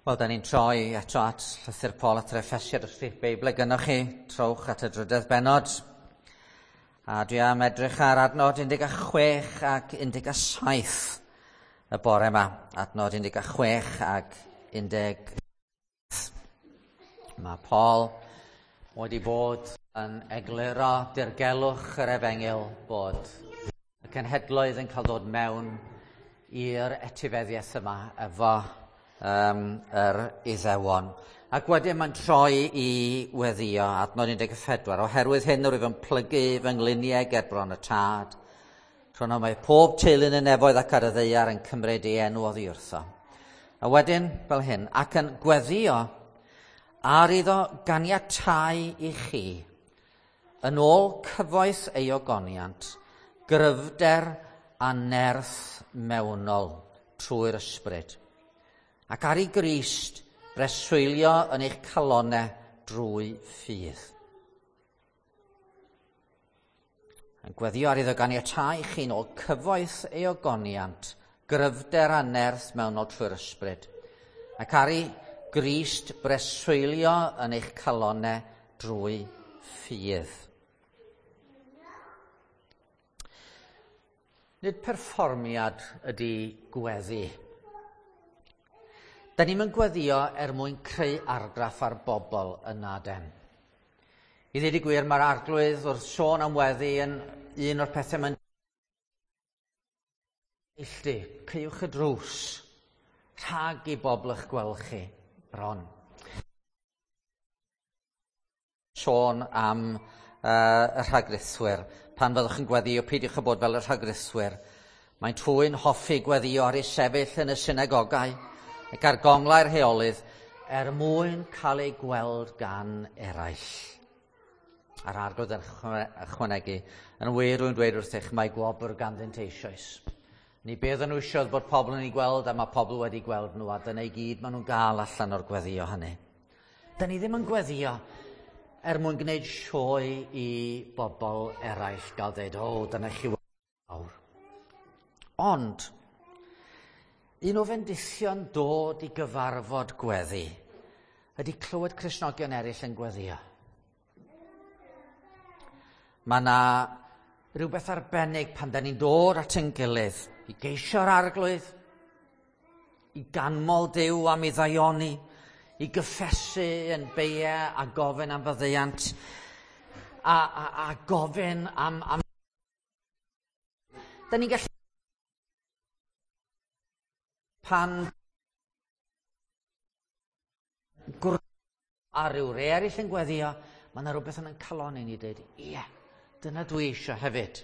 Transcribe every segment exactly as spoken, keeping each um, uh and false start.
Wel, da ni'n troi eto at llythyr Paul at yr Effesied. Os ydych Beibl gynnwch chi, trowch at y drydydd bennod. A dwi am edrych ar adnod un deg chwech ac un deg saith y bore yma. Adnod un deg chwech ac un deg saith. Mae Paul wedi bod yn egluro dirgelwch yr Efengyl bod y cenhedloedd yn cael dod mewn i'r etifeddiaeth yma efo Um, yr Iddewon. Ac wedyn mae'n troi i weddio adnod un deg pedwar. Oherwydd hyn rwyf yn plygu fy ngluniau ger bron y tad. Rhwng mae pob teulu'n y nefoedd ac ar y ddeiar yn cymryd ei enw oddi wrtho. A wedyn fel hyn, ac yn gweddio ar iddo ganiatáu i chi yn ôl cyfoeth ei ogoniant, gryfder a nerth mewnol trwy'r ysbryd. Ac ar ei Grist breswylio yn eich calonau drwy ffydd. Yn gweddio ar iddo ganiatáu i chi'n ôl cyfoeth ei ogoniant, gryfder a nerth mewnol trwy'r ysbryd. Ac ar ei Grist breswylio yn eich calonau drwy ffydd. Nid perfformiad ydy gweddi. Da ni'n gweddio er mwyn creu argraff ar bobl yn adem. I ddweud y gwir, mae'r arglwydd wrth sôn am weddi yn un o'r pethau mae'n illdi, ceiwch y drws, rhag i bobl eich gweld chi bron. Sôn am uh, y rhagrithwyr. Pan fyddwch yn gweddio, peidiwch y bod fel y rhagrithwyr. Mae'n twyn hoffi gweddio ar ei sefyll yn y synagogau ac ar gonglau'r rheolydd er mwyn cael ei gweld gan eraill. A'r arglwydd yn ychwanegu, yn wir rwy'n dweud wrthych, mae gwobr ganddynt eisoes. Ni beth yn nhw eisiau bod pobl yn ei gweld, a mae pobl wedi gweld nhw, a dyna i gyd maen nhw'n gael allan o'r gweddio hynny. Da ni ddim yn gweddio er mwyn gwneud sioe i bobl eraill gael dweud, o, dyna chi wawr. Ond, un o fendithion dod i gyfarfod gweddi ydy clywed Cristnogion eraill yn gweddio. Mae yna rhywbeth arbennig pan da ni'n dod at ein gilydd i geisio'r arglwydd, i ganmol Duw am ei ddaioni, i gyffesu yn beie a gofyn am faddeuant, a, a, a gofyn am... am... Da ni'n gallu pan gwrdd a ryw rei eraill yn gweddio, mae yna rhywbeth yn calon i ni dweud, ie, dyna dwi eisiau hefyd.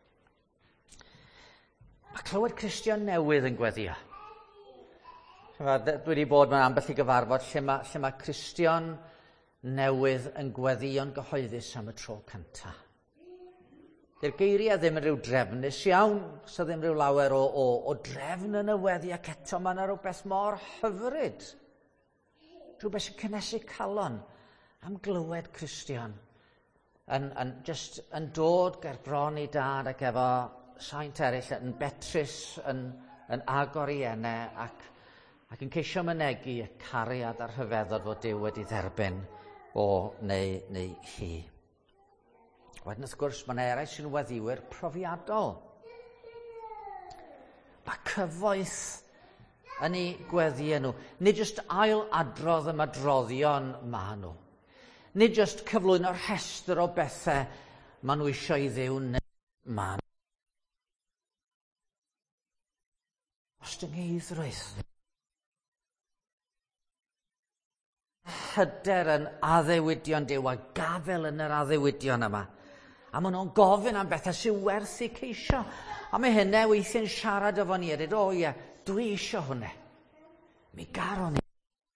Mae clywed Cristion newydd yn gweddio. Dwi wedi bod mewn ambell i gyfarfod lle mae, lle mae Cristion newydd yn gweddio'n gyhoeddus am y tro cyntaf. Dy'r geiriau ddim yn rhyw drefnus iawn, so ddim rhyw lawer o, o, o drefn yn y weddi, ac eto mae yna rhywbeth mor hyfryd. Rhywbeth sy'n cynnesu calon am glywed Cristion. Yn, yn, just, yn dod ger bron i dad ac efo saint eraill yn betrus, yn, yn agor i enne, ac, ac yn ceisio mynegu y cariad a'r rhyfeddod fod Duw wedi dderbyn o neu, neu hi. Wedyn wrth gwrs, mae'n eraill sy'n weddiwyr profiadol. Mae cyfoeth yn ei gweddio nhw. Nid jyst ail adrodd y madroddion maen nhw. Nid jyst cyflwyno'r rhestr o bethau maen nhw eisiau i Dduw wneud maen nhw. Ostyngeidrwydd. Hyder yn addewidion Duw a gafel yn yr addewidion yma. A maen nhw'n gofyn am bethau sy'n werth i ceisio. A mae hynny weithiau'n siarad efo ni a dweud, o ie, dwi eisiau hwnna. Mi garo ni.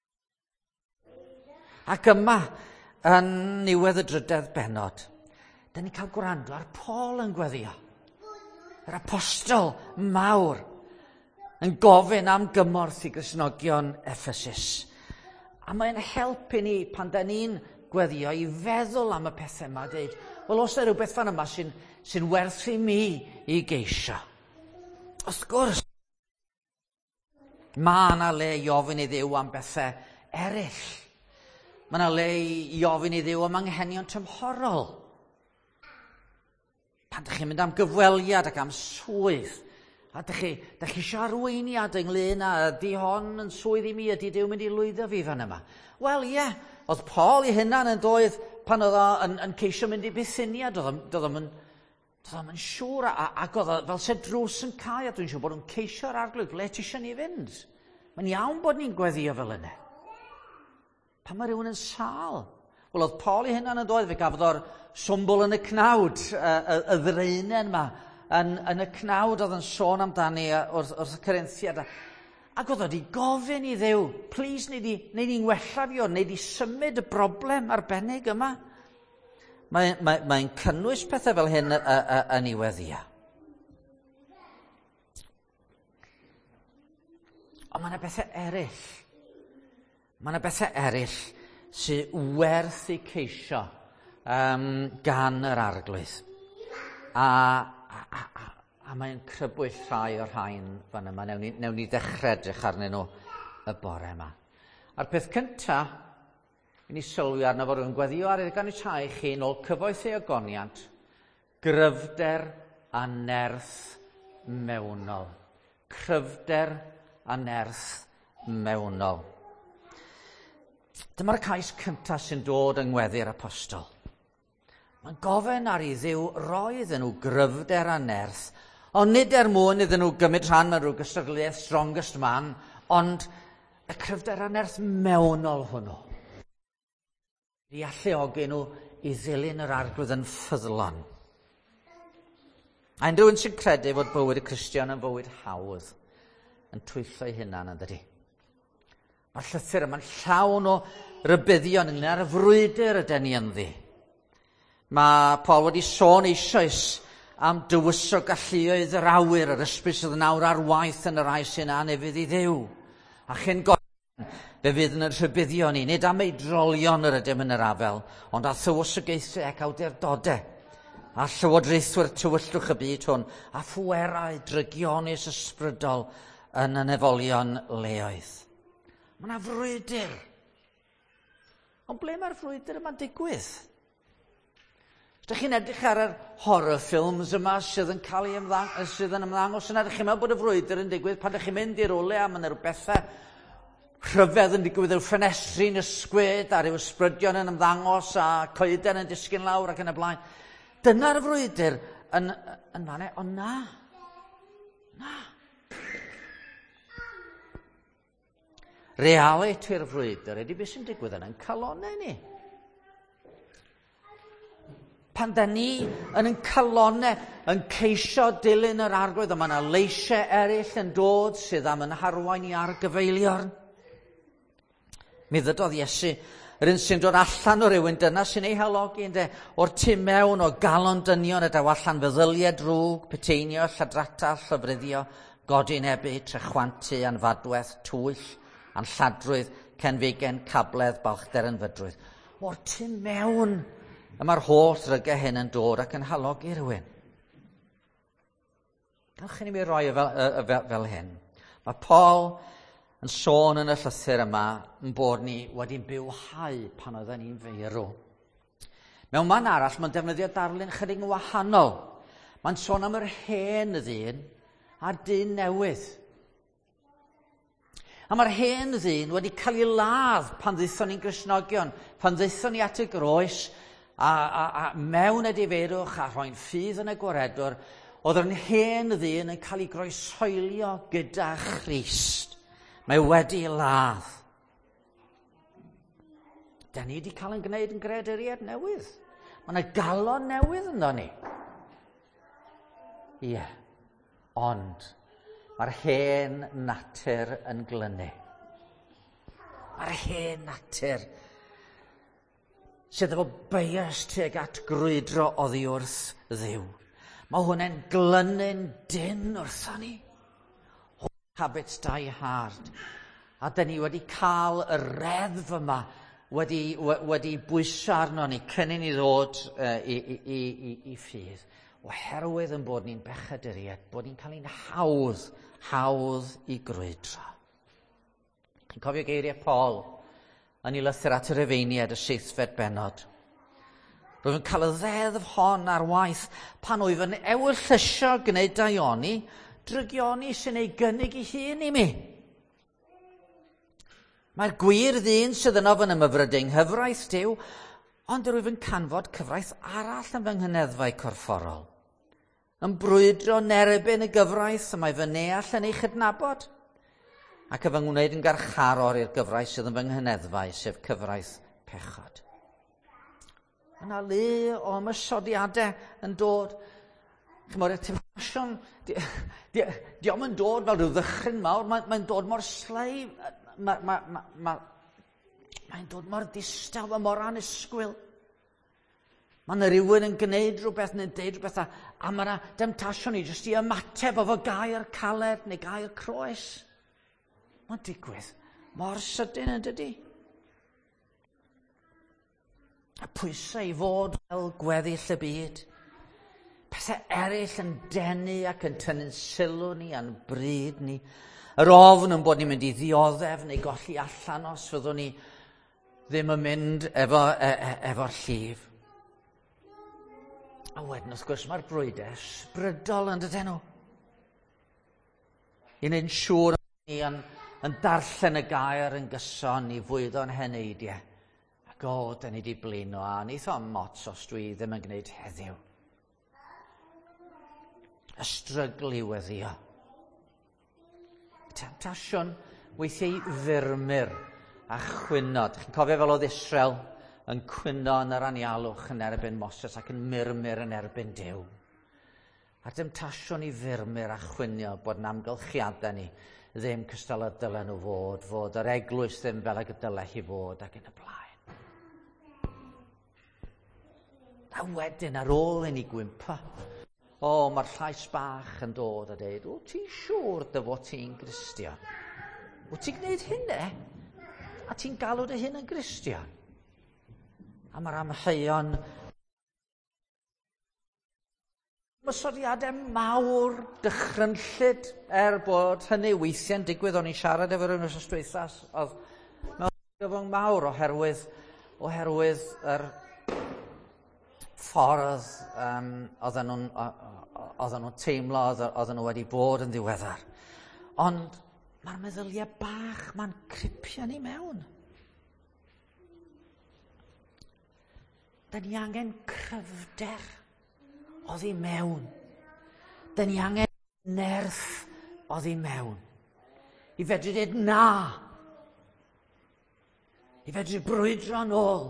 Ac yma, yn niwedd y drydedd bennod, da ni'n cael gwrando ar Paul yn gweddio. Yr apostol mawr yn gofyn am gymorth i Gristnogion Ephesus. A mae'n helpu ni pan da ni'n gweddio i feddwl am y pethau yma, dweud, wel, os yna rhywbeth fan yma sy'n sy werth i mi i geisio. Wrth gwrs, Mae yna le i ofyn i Dduw am bethau eraill. Mae yna le i ofyn i Dduw am anghenion tymhorol. Pan ydych chi'n mynd am gyfweliad ac am swydd, a ydych chi, ydych chi eisiau arweiniad ynglyn â ydy hon yn swydd i mi, ydy Duw mynd i lwyddo fi fan yma? Wel ie, yeah, oedd Paul i hynna'n yn doedd pan oedd o yn, yn ceisio mynd i Bithynia, doedd o'n yn siŵr, a, ac oedd o fel se drws yn cael, a dwi'n siŵr bod nhw'n ceisio'r arglwydd, ble ti eisiau ni fynd? Mae'n iawn bod ni'n gweddio fel yna. Pan mae rhywun yn sal? Wel, oedd Paul i hynna'n yn doedd, fe gafodd o'r swmbl yn y cnawd, y, y, y ddreinen yma, yn, yn y cnawd oedd yn sôn amdani wrth, wrth y Corinthiad. Ac oedd wedi gofyn i Dduw, plis, neu ni'n wella fi o, neu di symud y broblem arbennig yma. Mae'n mae, mae cynnwys pethau fel hyn yn ei weddia. Ond mae yna bethau eraill. Mae yna bethau eraill sy'n werth i ceisio um, gan yr arglwydd. A, a, a, a, a mae'n crybwyll rhai o'r rhain fan yma. Newn ni, newn ni ddechrau edrych arnyn nhw y bore yma. A'r peth cyntaf, i ni sylwi arno fod rwy'n gweddio ar ei ganiatau chi nôl cyfoeth ei agoniad, gryfder a nerth mewnol. Cryfder a nerth mewnol. Dyma'r cais cyntaf sy'n dod yng ngweddi'r apostol. Mae'n gofyn ar ei Dduw roi iddyn nhw gryfder a nerth, ond nid er mwyn iddyn nhw gymryd rhan mewn rhyw gystadleuaeth strongest man, ond y cryfder a nerth mewnol hwnnw. I alluogi nhw i ddilyn yr arglwydd yn ffyddlon. A unrhyw un sy'n credu fod bywyd y Cristion yn fywyd hawdd yn twyllo ei hunan yn dydi. Mae'r llythyr yma'n llawn o rybuddion ynglyn â'r frwydr ydyn ni ynddi. Mae Paul wedi sôn eisoes am dywysog galluoedd yr awyr, yr ysbryd sydd yn awr ar waith yn yr ai sy'n anefydd i Dduw. A chyn gorffen, fe fydd yn y rhybuddio ni, nid am ei drolion yr ydym yn yr afel, ond a thywysogaethau ac awdurdodau, a llywodraethwyr tywyllwch y byd hwn, a phwerau drygionus ysbrydol yn y nefolion leoedd. Mae yna frwydr. Ond ble mae'r frwydr yma'n digwydd? Ydych chi'n edrych ar yr horror films yma sydd yn cael ei ymddang- sydd yn ymddangos yna, ydych chi'n meddwl bod y frwydr yn digwydd pan ydych chi'n mynd i'r ole a mae'n rhyw bethau rhyfedd yn digwydd yw ffenestri'n ysgwyd a ryw ysbrydion yn ymddangos a coeden yn disgyn lawr ac yn y blaen. Dyna'r frwydr yn, yn fanne, ond na. Na. Realiti'r frwydr ydy beth sy'n digwydd yn yn calonau ni. Pan da ni yn yn calonau yn ceisio dilyn yr arglwydd, a mae yna leisiau eraill yn dod sydd am yn harwain i argyfeilion. Mi ddydodd Iesu, yr un sy'n dod allan o rywun, dyna sy'n ei halogi, ynde, o'r tu mewn o galon dynion y daw allan feddyliau drwg, peteinio, lladrata, llyfryddio, godinebu, trechwantu, anfadwaith, twyll, anlladrwydd, cenfigen, cabledd, balchder yn fydrwydd. O'r tu mewn, y mae'r holl rygau hyn yn dod ac yn halogi rhywun. Gallwch chi ni mi roi fel, fel, fel hyn. Mae Paul yn sôn yn y llythyr yma yn bod ni wedi'n bywhau pan oedden ni'n feirw. Mewn man arall, mae'n defnyddio darlun chydig yn wahanol. Mae'n sôn am yr hen ddyn a'r dyn newydd. A mae'r hen ddyn wedi cael ei ladd pan ddeithon ni'n Gristnogion, pan ddeithon ni at y groes, a, a, a mewn y diferwch a rhoi'n ffydd yn y gwaredwr, oedd yr hen ddyn yn cael ei groesoelio gyda Christ. Mae wedi ei ladd. Da ni wedi cael yn gwneud yn grederiad newydd. Mae yna galon newydd ynddo ni. Ie, yeah. Ond mae'r hen natur yn glynu. Mae'r hen natur sydd efo bias tuag at grwydro oddi wrth Dduw. Mae hwnna'n glynu'n dyn wrtho ni. Habits die hard. A da ni wedi cael y reddf yma wedi, wedi bwyso arno ni cyn i ni ddod uh, i, i, i, i ffydd. Oherwydd yn bod ni'n bechaduriad, bod ni'n cael ein hawdd, hawdd i grwydro. Cofio geiriau Paul yn ei lythyr at yr Efeiniad y seithfed bennod. Rwyf yn cael y ddeddf hon ar waith pan wyf yn ewyllysio gwneud daioni, drygioni sy'n ei gynnig ei hun i mi. Mae'r gwir ddyn sydd yn ofyn am y frydyng hyfraith Duw, ond rwyf yn canfod cyfraith arall yn fy nghyneddfau corfforol. Yn brwydro nerbyn y gyfraith y mae fy neall yn ei chydnabod, ac y fy ngwneud yn garcharor i'r gyfraith sydd yn fy nghyneddfau, sef cyfraith pechod. Yna le o ymysodiadau yn dod. Chymod, y temtasiwn, diolch yn dod fel rhyw ddychryn mawr, mae'n mae dod mor slei, mae'n ma, ma, ma, ma dod mor distaw a mor anusgwyl. Mae yna rhywun yn gwneud rhywbeth neu'n deud rhywbeth, a, a mae yna demtasiwn i jyst i ymateb o fo gair caled neu gair croes. Mae'n digwydd mor sydyn yn dydy. A pwysau i fod fel gweddill y byd. Pethau eraill yn denu ac yn tynnu'n sylw ni a'n bryd ni. Yr ofn yn bod ni'n mynd i ddioddef neu golli allan os fyddwn ni ddim yn mynd efo, e, e, efo'r llif. A wedyn, wrth gwrs, mae'r brwydau ysbrydol yn dydyn nhw. I wneud yn siŵr ni yn, yn darllen y gair yn gyson i fwyddo'n heneidiau. Ac o, da ni wedi blino a neith o'n mots os dwi ddim yn gwneud heddiw. Y strygl i weddio. Temptasiwn weithiau ddyrmyr a chwynod. Chi'n cofio fel oedd Israel yn cwyno yn yr anialwch yn erbyn Moses ac yn murmur yn erbyn Duw. A temptasiwn i ddyrmyr a chwynio bod yn amgylchiadau ni ddim cystal y dylen nhw fod, fod yr eglwys ddim fel y dylai hi fod ac yn y blaen. A wedyn ar ôl i ni gwympa, o, mae'r llais bach yn dod a dweud, o, ti'n siŵr dy fod ti'n Gristion? O, ti'n gwneud hynny? A ti'n galw dy hyn yn Gristion? A mae'r amheuon mysodiadau mawr, dychrynllyd, er bod hynny weithiau'n digwydd. O'n i'n siarad efo rhywun os ystwythas, oedd mewn gyfwng mawr oherwydd, oherwydd yr ffordd um, oedden nhw'n nhw teimlo, oedden nhw wedi bod yn ddiweddar. Ond mae'r meddyliau bach, mae'n cripio ni mewn. Da ni angen cryfder oddi mewn. Da ni angen nerth oddi mewn. I fedru dweud na. I fedru brwydro nôl.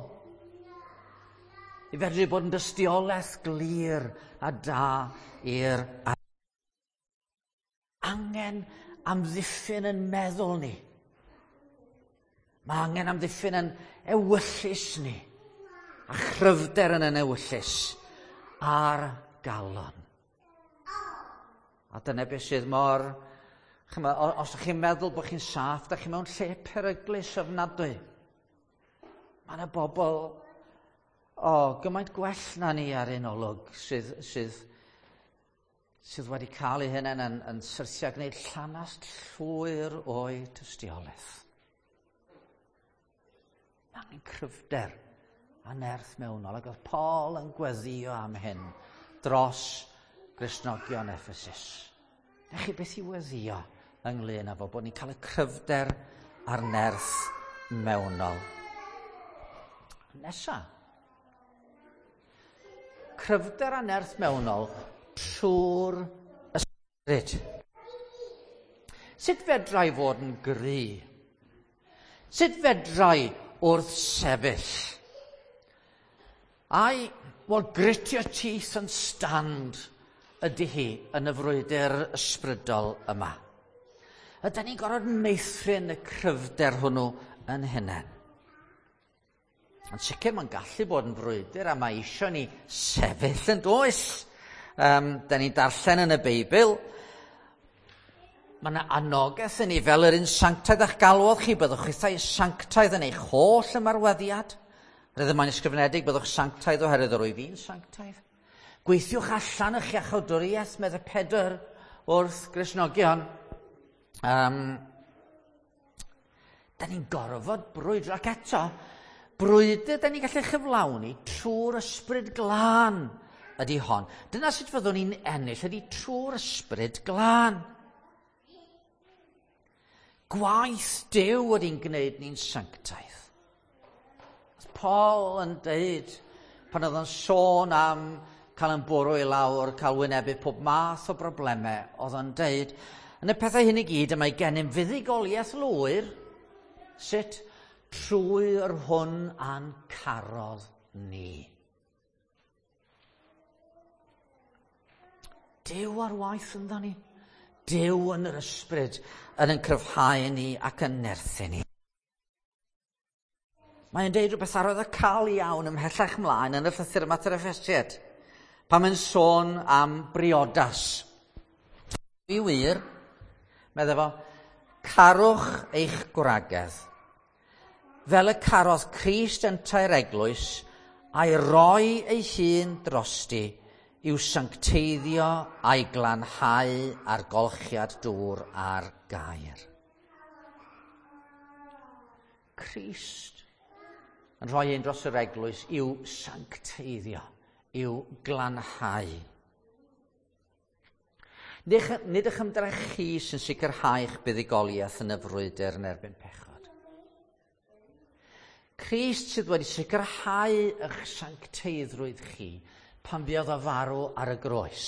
I fedru bod yn dystiolaeth glir a da i'r angen amddiffyn yn meddwl ni. Mae angen amddiffyn yn ewyllus ni. A chryfder yn yn ewyllus a'r galon. A dyna beth sydd mor... Chyma, os ydych chi'n meddwl bod chi'n saff, ydych chi'n mewn lle peryglus ofnadwy. Mae yna bobl... O, gymaint gwell na ni ar un olwg sydd, sydd, sydd wedi cael ei hynny yn, yn syrthio gwneud llanast llwyr o'i tystiolaeth. Angen cryfder a nerth mewnol, ac oedd Paul yn gweddio am hyn dros Gristnogion Ephesus. Neu chi beth i weddio ynglyn â fo, bod ni'n cael y cryfder a'r nerth mewnol. Nesa. Cryfder a nerth mewnol trwy'r ysbryd. Sut fedrai fod yn gry? Sut fedrai wrth sefyll? Ai, wel, gritio teeth yn stand ydy hi yn y frwydr ysbrydol yma. Ydyn ni'n gorfod meithrin y cryfder hwnnw yn hunain. Yn sicr mae'n gallu bod yn frwydr a mae eisiau ni sefyll yn does. Um, da ni'n darllen yn y Beibl. Mae yna anogaeth yn ni fel yr un sanctaidd a'ch galwodd chi, byddwch chithau sanctaidd yn eich holl ymarweddiad. Rydd yma'n ysgrifenedig, byddwch sanctaidd oherwydd yr wyf fi'n sanctaidd. Gweithiwch allan eich iachawdwriaeth, medde Pedr wrth Gristnogion. Um, Da ni'n gorfod brwydro, ac eto, brwydr da ni'n gallu chyflawni trwy'r ysbryd glân ydy hon. Dyna sut fyddwn ni'n ennill, ydy trwy'r ysbryd glân. Gwaith Duw ydy'n gwneud ni'n sanctaidd. Paul yn deud, pan oedd yn sôn am cael yn bwrw i lawr, cael wynebu pob math o broblemau, oedd yn deud, yn y pethau hyn i gyd, y mae gennym fuddugoliaeth lwyr, sut trwy'r hwn a'n carodd ni. Duw ar waith ynddo ni. Duw yn yr ysbryd yn yn cryfhau ni ac yn nerthu ni. Mae'n deud rhywbeth arwyddocaol iawn ymhellach mlaen yn y llythyr yma at yr Effesied. Pan mae'n sôn am briodas. I wir, medde fo, carwch eich gwragedd. Fel y carodd Crist yn tair eglwys, a'i roi ei hun drosti, i'w sancteiddio a'i glanhau ar golchiad dŵr a'r gair. Crist yn rhoi ein dros yr eglwys i'w sancteiddio, i'w glanhau. Nid eich ymdrech chi sy'n sicrhau eich buddugoliaeth yn y frwydr yn erbyn pechod. Crist sydd wedi sicrhau eich sancteiddrwydd chi pan buodd o farw ar y groes.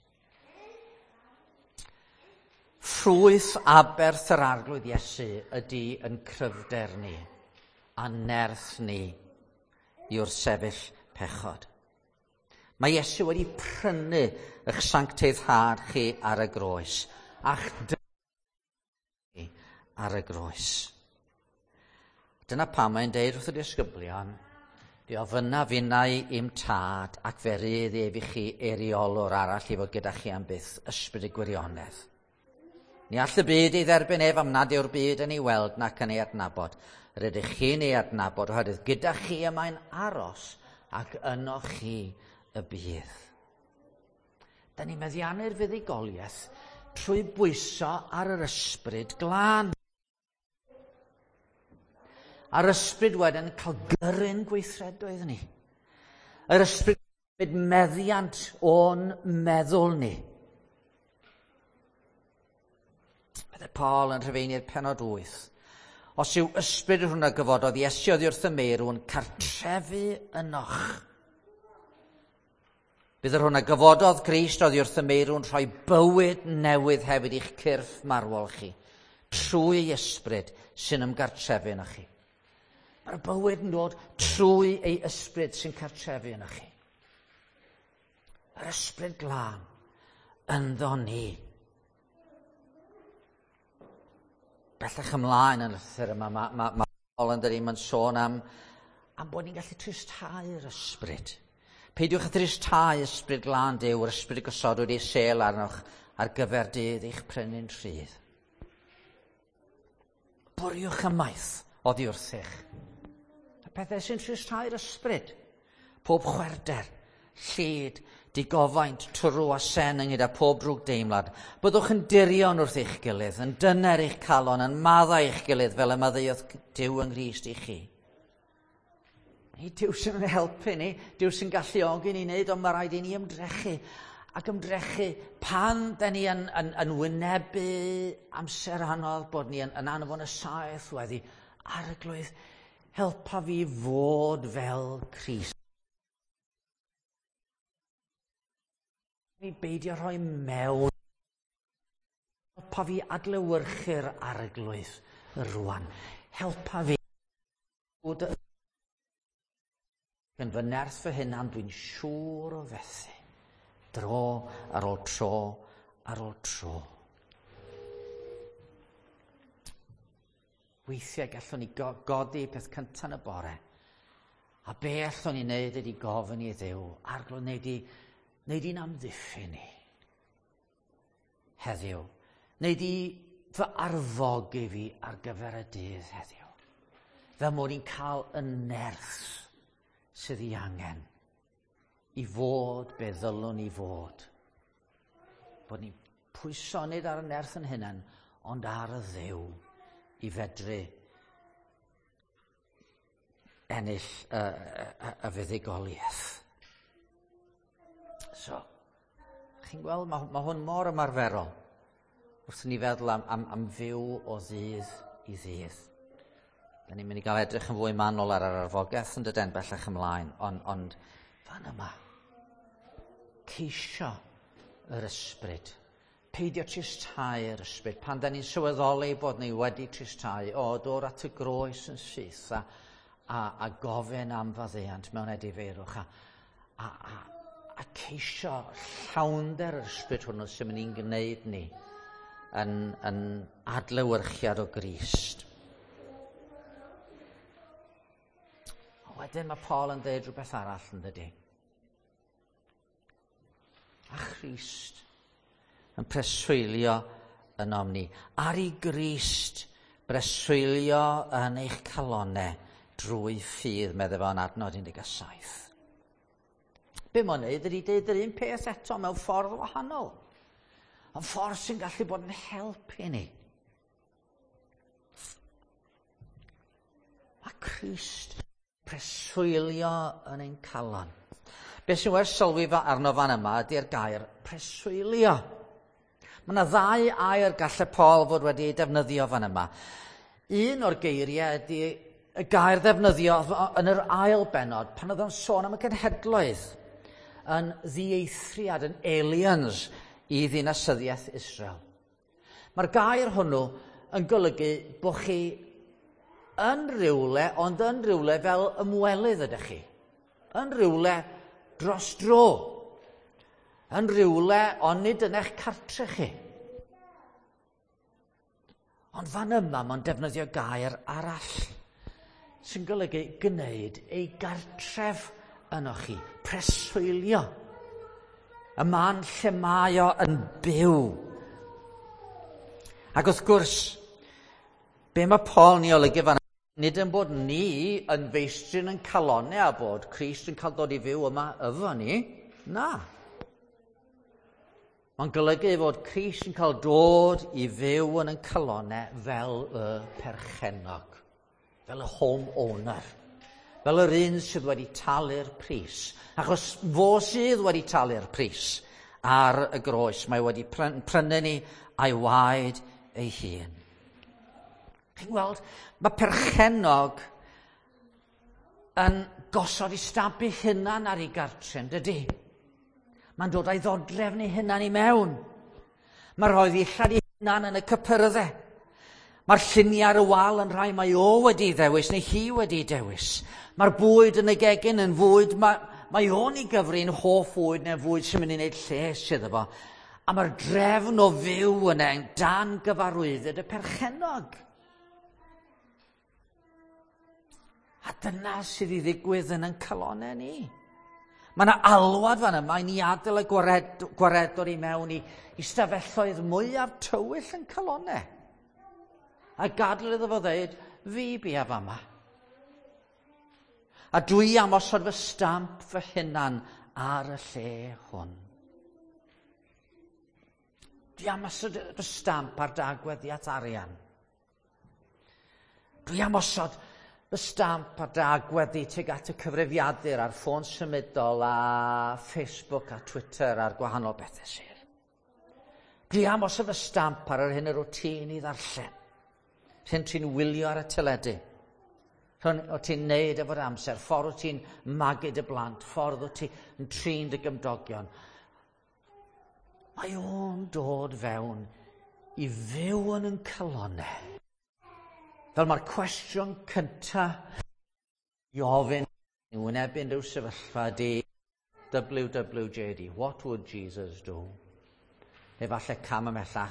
Ffrwyth aberth yr arglwydd Iesu ydy yn cryfder ni a nerth ni yw'r sefyll pechod. Mae Iesu wedi prynu eich sancteiddhad chi ar y groes, a'ch dyn ar y groes. Dyna pam mae'n deud wrth y disgyblion, di ofyna finnau i'm tad ac ferydd ef i chi eiriolwr arall i fod gyda chi am byth ysbryd y gwirionedd. Ni all y byd ei dderbyn ef am nad yw'r byd yn ei weld nac yn ei adnabod. Yr ydych chi'n ei adnabod oherwydd gyda chi y mae'n aros ac yno chi y bydd. Da ni'n meddiannu'r fuddugoliaeth trwy bwyso ar yr ysbryd glân. A'r ysbryd wedyn cael gyrru'n gweithredoedd ni. Yr ysbryd byd meddiant o'n meddwl ni. Bydde Paul yn Rhufeiniaid pennod wyth. Os yw ysbryd hwnna gyfododd Iesu oddi wrth y meirw yn cartrefu ynoch. Bydd yr hwnna gyfododd Crist oddi wrth y meirw yn rhoi bywyd newydd hefyd i'ch cyrff marwol chi, trwy ei ysbryd sy'n ymgartrefu ynoch chi. Mae'r bywyd yn dod trwy ei ysbryd sy'n cartrefu ynoch chi. Yr ysbryd glân ynddo ni. Bellach ymlaen yn y llythyr yma, mae ma, ma Paul yn dweud yn sôn am, am bod ni'n gallu tristau'r ysbryd. Peidiwch â tristau ysbryd glân Duw, yr ysbryd gosodwyd ei sel arnoch ar gyfer dydd eich prynu'n rhydd. Bwriwch ymaith oddi wrthych. Y pethau sy'n tristau'r ysbryd, pob chwerder, lled, digofaint, twrw a sen ynghyd â pob drwg deimlad. Byddwch yn dirion wrth eich gilydd, yn dyner eich calon, yn maddau eich gilydd fel y maddeuodd Duw yng Nghrist i chi. Ni Duw sy'n yn helpu ni, Duw sy'n galluogi ni wneud, ond mae rhaid i ni ymdrechu. Ac ymdrechu pan da ni yn, yn, yn wynebu amser anodd bod ni yn, yn anfon y saeth weddi. Arglwydd, helpa fi fod fel Crist. Fi beidio rhoi mewn. Helpa fi adlewyrchu'r arglwydd rwan. Helpa fi bod yn fy nerth fy hunan, dwi'n siŵr o fethu. Dro ar ôl tro ar ôl tro. Weithiau gallwn ni godi peth cyntaf yn y bore. A be allwn ni wneud ydy gofyn i Dduw, arglwydd wneud i Wneud i'n amddiffyn ni. Heddiw. Wneud i fy arfogi fi ar gyfer y dydd heddiw. Fel mod i'n cael y nerth sydd i angen i fod be ddylwn i fod. Bod ni'n pwyso nid ar y nerth yn hunan, ond ar y Dduw i fedru ennill y, y, y fuddugoliaeth. So, chi'n gweld, mae ma hwn mor ymarferol wrth ni feddwl am, am, am fyw o ddydd i ddydd. Da ni'n mynd i gael edrych yn fwy manwl ar yr arfogaeth yn dydyn bellach ymlaen, ond on, fan yma, ceisio yr ysbryd. Peidio tristau yr ysbryd. Pan da ni'n sylweddoli bod ni wedi tristau, o, dod at y groes yn syth a, a, a gofyn am faddeuant mewn edifeirwch a, a, a, a ceisio llawnder yr ysbryd hwnnw sy'n mynd i'n gwneud ni yn, yn adlewyrchiad o Grist. Wedyn mae Paul yn dweud rhywbeth arall yn dydy. A Christ yn preswylio yn omni. Ar ei Grist preswylio yn eich calonau drwy ffydd, meddwl fo'n adnod un deg saith. Be mae'n neud ydy dweud yr un peth eto mewn ffordd wahanol. Yn ffordd sy'n gallu bod yn help i ni. Mae Christ preswylio yn ein calon. Be sy'n werth sylwi arno fan yma ydy'r gair preswylio. Mae yna ddau air gallai Paul fod wedi ei defnyddio fan yma. Un o'r geiriau ydy y gair ddefnyddio yn yr ail benod pan oedd o'n sôn am y genhedloedd yn ddieithriad, yn aliens i ddinasyddiaeth Israel. Mae'r gair hwnnw yn golygu bod chi yn rywle, ond yn rywle fel ymwelydd ydych chi. Yn rywle dros dro. Yn rywle ond nid yn eich cartre chi. Ond fan yma mae'n defnyddio gair arall sy'n golygu gwneud ei gartref ynoch chi. Preswylio. Y man lle mae o yn byw. Ac wrth gwrs, be mae Paul ni olygu fan nid yn bod ni yn feistrin yn calonau a bod Christ yn cael dod i fyw yma efo ni. Na. Mae'n golygu fod Christ yn cael dod i fyw yn yn calonau fel y perchenog. Fel y home owner. Fel yr un sydd wedi talu'r pris. Achos fo sydd wedi talu'r pris ar y groes. Mae wedi prynu ni a'i waed ei hun. Chi'n gweld, mae perchenog yn gosod i stamp ei hunan ar ei gartre, dydy. Mae'n dod a'i ddodrefn ei hunan i mewn. Mae rhoi ddillad ei hunan yn y cypyrddau. Mae'r lluniau ar y wal yn rhai mae o wedi ddewis, neu hi wedi dewis. Mae'r bwyd yn y gegin yn fwyd, mae, mae o'n i gyfri'n hoff fwyd neu fwyd sy'n mynd i wneud lles iddo fo. A mae'r drefn o fyw yna yn dan gyfarwyddyd y perchenog. A dyna sydd i ddigwydd yn yn calonau ni. Mae yna alwad fan yma i ni adael y gwared, gwaredwr i mewn i, i stafelloedd mwyaf tywyll yn calonau. A gadael iddo fo ddeud, fi bia fa yma. A dwi am osod fy stamp fy hunan ar y lle hwn. Dwi am osod fy stamp ar dagweddiad arian. Dwi am osod fy stamp ar dagweddi tuag at y cyfrifiadur ar ffôn symudol a Facebook a Twitter a'r gwahanol bethau sydd. Dwi am osod fy stamp ar yr hyn yr o ti'n i ddarllen. Rhyn ti'n wylio ar y teledu. Rhyn o ti'n neud efo'r amser. Ffordd o ti'n magyd y blant. Ffordd o ti'n trin dy gymdogion. Mae o'n dod fewn i fyw yn yn calonau. Fel mae'r cwestiwn cyntaf i ofyn i wynebu'n rhyw sefyllfa di W W J D. What would Jesus do? Neu falle cam ymellach,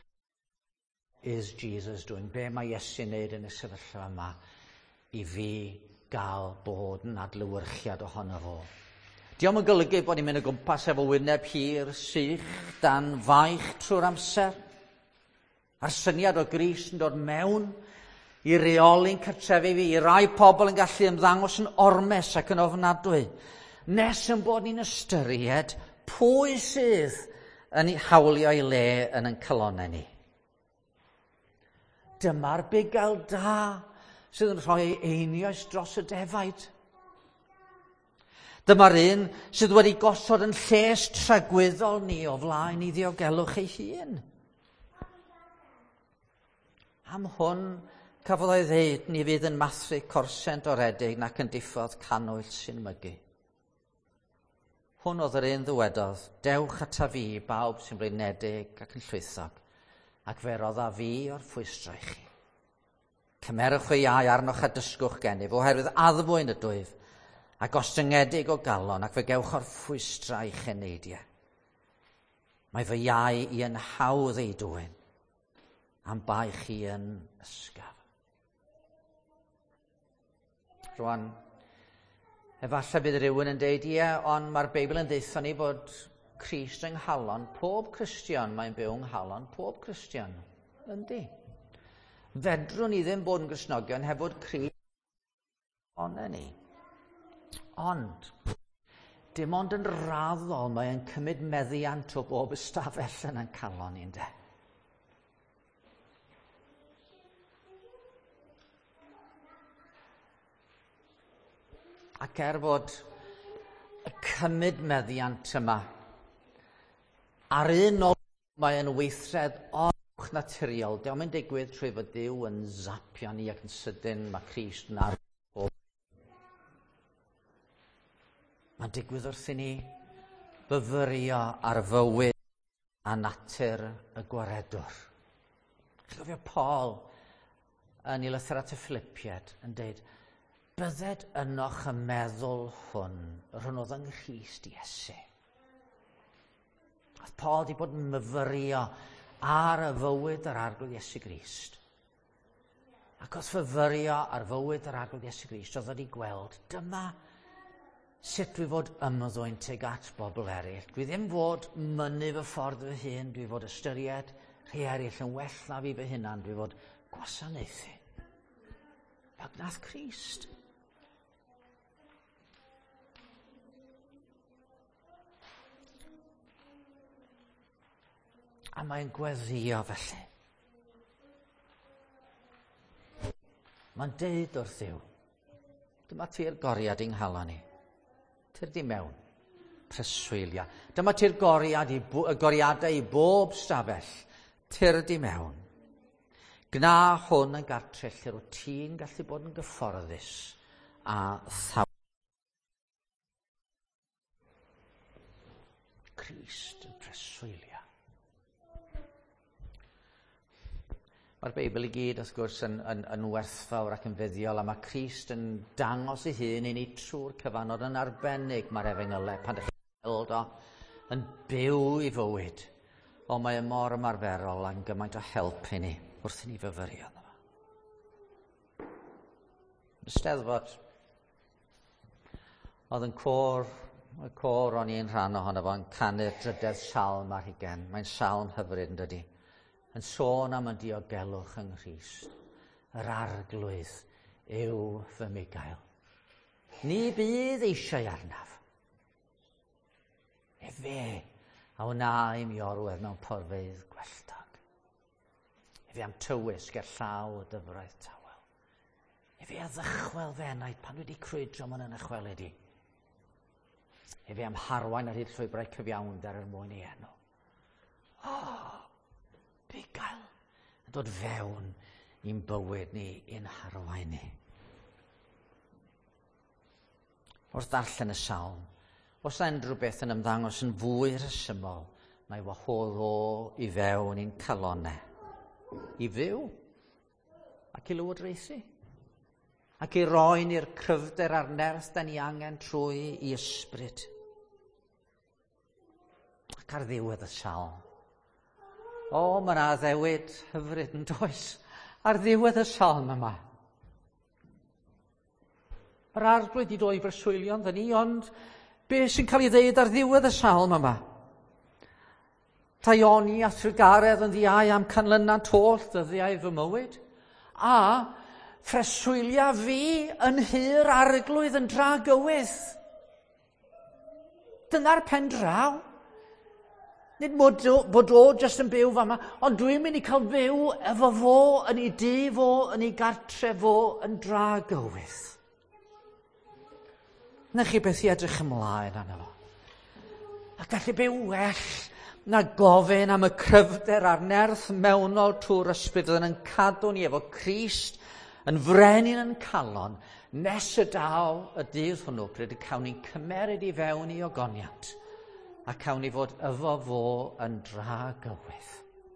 is Jesus doing? Be mae Iesu'n neud yn y sefyllfa yma i fi gael bod yn adlewyrchiad ohono fo? Diolch yn golygu bod ni'n mynd o gwmpas efo wyneb hir, sych, dan faich trwy'r amser. A'r syniad o Grist yn dod mewn i reoli'n cartrefi fi, i rai pobl yn gallu ymddangos yn ormes ac yn ofnadwy. Nes yn bod ni'n ystyried pwy sydd yn ei hawlio ei le yn yn calonau ni. Dyma'r bugail da sydd yn rhoi einioes dros y defaid. Dyma'r un sydd wedi gosod yn lles tragweddol ni o flaen i ddiogelwch ei hun. Am hwn cafodd ei ddeud ni fydd yn mathru corsent oredig nac yn diffodd canwyll sy'n mygu. Hwn oedd yr un ddywedodd, dewch ata fi bawb sy'n blinedig ac yn llwythog, ac fe rodda fi o'r ffwystrau chi. Cymerwch fy iau arnoch a dysgwch gennyf, oherwydd addfwyn y dwyf, ac ostyngedig o galon, ac fe gewch o'r ffwystrau cheneidiau. Mae fy iau i yn hawdd ei dwyn, am bai chi yn ysgaf. Rwan, efallai bydd rhywun yn deud, ie, ond mae'r Beibl yn deithio ni bod Crist yng nghalon pob Cristion, mae'n byw yng nghalon pob Cristion. Yndi. Fedrwn ni ddim bod yn Gristnogion heb fod Crist ohono ni. Ond, dim ond yn raddol mae'n cymryd meddiant o bob ystafell yn ein calon ni'n de. Ac er bod y cymryd meddiant yma ar un o mae'n weithred och naturiol, diolch yn digwydd trwy fod Duw yn zapio ni ac yn sydyn mae Crist yn ar bob. Mae'n digwydd wrth i ni fyfyrio ar fywyd a natur y gwaredwr. Chi'n gofio Paul yn ei lythyr at y Philippiad yn deud, bydded ynoch y meddwl hwn rhan oedd yng Nghrist Iesu. Oedd Paul wedi bod yn myfyrio ar y fywyd yr arglwydd Iesu Grist. Ac oedd fyfyrio ar fywyd yr arglwydd Iesu Grist, oedd wedi gweld, dyma sut dwi fod ymddwyntig at bobl eraill. Dwi ddim fod mynnu fy ffordd fy hun, dwi fod ystyried rhai eraill yn well na fi fy hunan, dwi fod gwasanaethu. Fel gnaeth Crist. A mae'n gweddio felly. Mae'n deud wrth Dduw, dyma ti'r goriad i'n nghalon ni. Tyr di mewn, preswylia. Dyma ti'r goriad i goriadau i bob stafell. Tyr di mewn. Gna hwn yn gartrell lle rwyt ti'n gallu bod yn gyfforddus a thaw. Crist yn preswylia. Mae'r Beibl i gyd, wrth gwrs, yn, yn, yn werthfawr ac yn fuddiol, a mae Crist yn dangos ei hun i ni trwy'r cyfanod yn arbennig mae'r Efengylau, pan ydych chi'n gweld o, yn byw i fywyd. O, mae y mor ymarferol a'n gymaint o help i ni, wrth i ni fyfyrio yno. Y Steddfod, oedd yn cor, y cor o'n i'n rhan ohono fo, yn canu'r drydedd salm ar hugen. Mae'n salm hyfryd yn dydi. Yn sôn am y diogelwch yng Nghrist, yr arglwydd yw fy migael. Ni bydd eisiau arnaf. E fe, a wna i mi orwedd mewn porfeydd gwelltog. E fe am tywys ger llaw y dyfraeth tawel. E fe a ddychwel fenaid pan wedi crwydro ma'n yn ychwelyd i. E fe am harwain ar hyd llwybrau cyfiawnder er mwyn ei enw. Oh! Bigael yn dod fewn i'n bywyd ni, i'n harwain ni. Wrth darllen y salm, os yna unrhyw beth yn ymddangos yn fwy resymol, na'i wahodd o i fewn i'n calonau. I fyw, ac i lywodraethu. Ac i roi ni'r cryfder a'r nerth da ni angen trwy i ysbryd. Ac ar ddiwedd y salm, o, mae yna ddewyd hyfryd yn does ar ddiwedd y salm yma. Yr arglwydd i doi breswylion dda ni, ond beth sy'n cael ei ddeud ar ddiwedd y salm yma? Taioni a thrigaredd yn ddiau am canlyniad toll ddyddiau fy mywyd, a phreswylia fi yn hir arglwydd yn dra gywydd. Dyna'r pen draw. Nid bod o, bod o jyst yn byw fama, ond dwi'n mynd i cael byw efo fo, yn ei di fo, yn ei gartre fo, yn dra gywydd. Na chi beth i edrych ymlaen arno fo. A gallu byw well na gofyn am y cryfder a'r nerth mewnol trwy'r ysbryd yn cadw ni efo Crist yn frenin yn calon nes y daw y dydd hwnnw pryd y cawn ni'n cymeryd i fewn i ogoniant a cawn ni fod efo fo yn dra gywydd.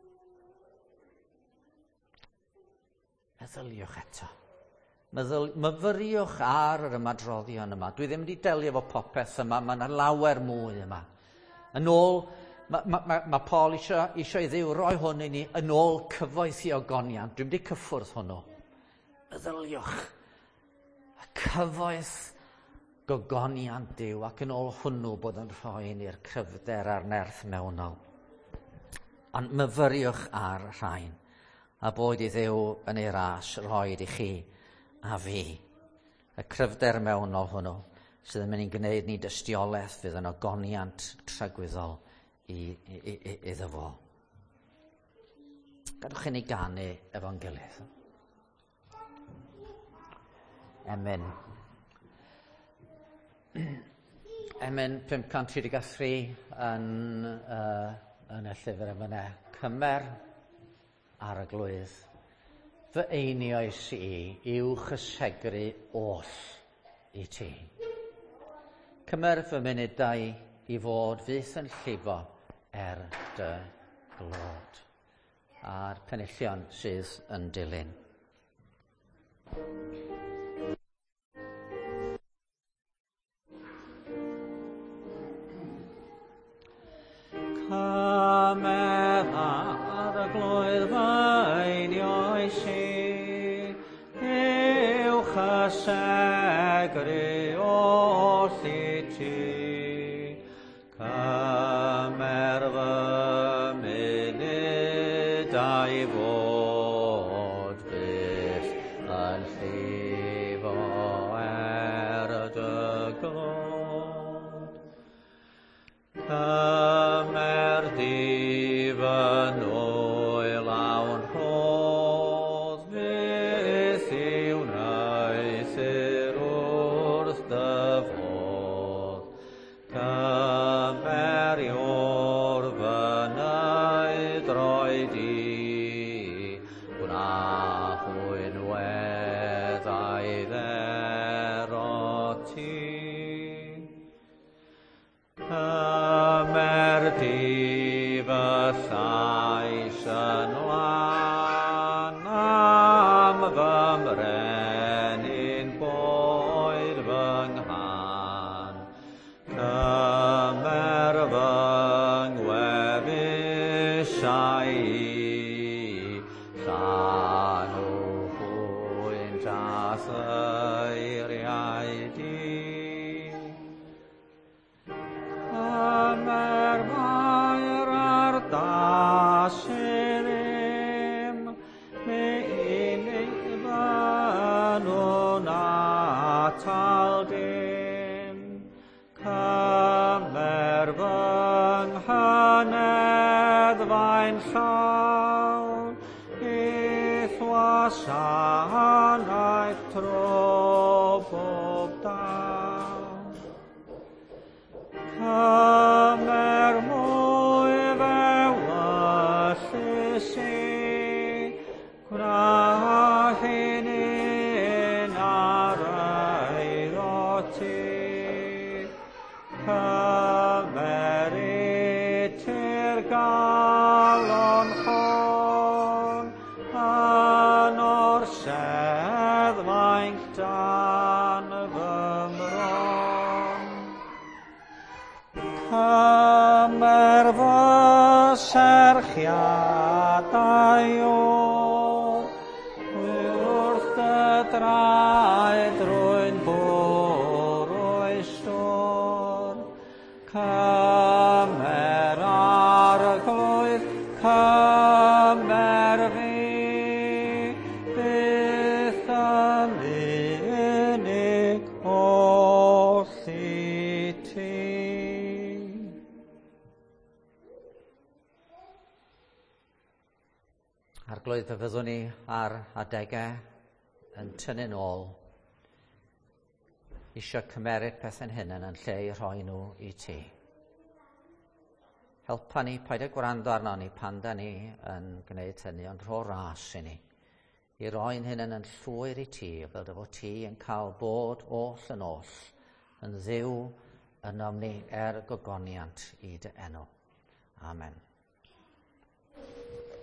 Meddyliwch eto. Meddyl, myfyriwch ar yr ymadroddion yma. Dwi ddim wedi delio efo popeth yma, mae yna lawer mwy yma. Yn ôl, mae ma, ma, ma Paul eisiau, eisiau i ddiw roi hwn i ni yn ôl cyfoeth i ogoniant. Dwi'n wedi cyffwrdd hwnnw. Meddyliwch. Y cyfoeth gogoniant Duw ac yn ôl hwnnw bod yn rhoi ni'r cryfder a'r nerth mewnol. Ond myfyriwch ar rhain a bod i Dduw yn ei ras rhoi i chi a fi. Y cryfder mewnol hwnnw sydd yn mynd i'n gwneud ni dystiolaeth fydd yn ogoniant tragwyddol i, i, i, i, iddo fo. Gadwch i ni ganu efo'n gilydd. Amen. Emen pum cant tri deg tri yn, uh, yn y llyfr yma. Cymer ar y glwydd. Fy einioes i yw chysegru oll i ti. Cymer fy munudau i fod fyth yn llifo er dy glod. A'r penillion sydd yn dilyn. Cymer ar y glwydd fy einioes i yw chysegru oll i ti. Cymer fy munudau i fod fyth yn llifo er dy glod. Cymer dif yn oel awn rhodd fyth i'w neithi'r wrth dyfodd. Cymer i'r fynydd roed i gwna hwynwedd a'i ddero ti. Cymer dif y llais yn lan am fy mrenin boed fy nghan. Cymer fy ngwefusau i llanw hwynt a thyriau di. Cymer mair ar dasilym, me unig fy nhw'n atal dim. Cymer fy nghanedd fain llawn, eith wasanaeth tro bob dawn. Cymer mwy fe wyllus i, gwna hynny'n ar eiro ti. Cymer i'r galon hon, yn orsedd faint dan fy mron. Cymer fy serchiadau o wrth y draed rwy'n bwr o'i stor. Cymer ar y glwydd, cymer fi, byth yn unig oll i ti. Arglwydd y fyddwn ni ar adegau yn tynnu nôl, eisiau cymeryd pethau'n hyn yn lle i rhoi nhw i ti. Helpa ni paid â gwrando arno ni pan da ni yn gwneud hynny, ond rho ras i ni. I roi'n hyn yn llwyr i ti, fel dy fod ti yn cael bod oll yn oll, yn ddiw ynom ni er gogoniant i dy enw. Amen.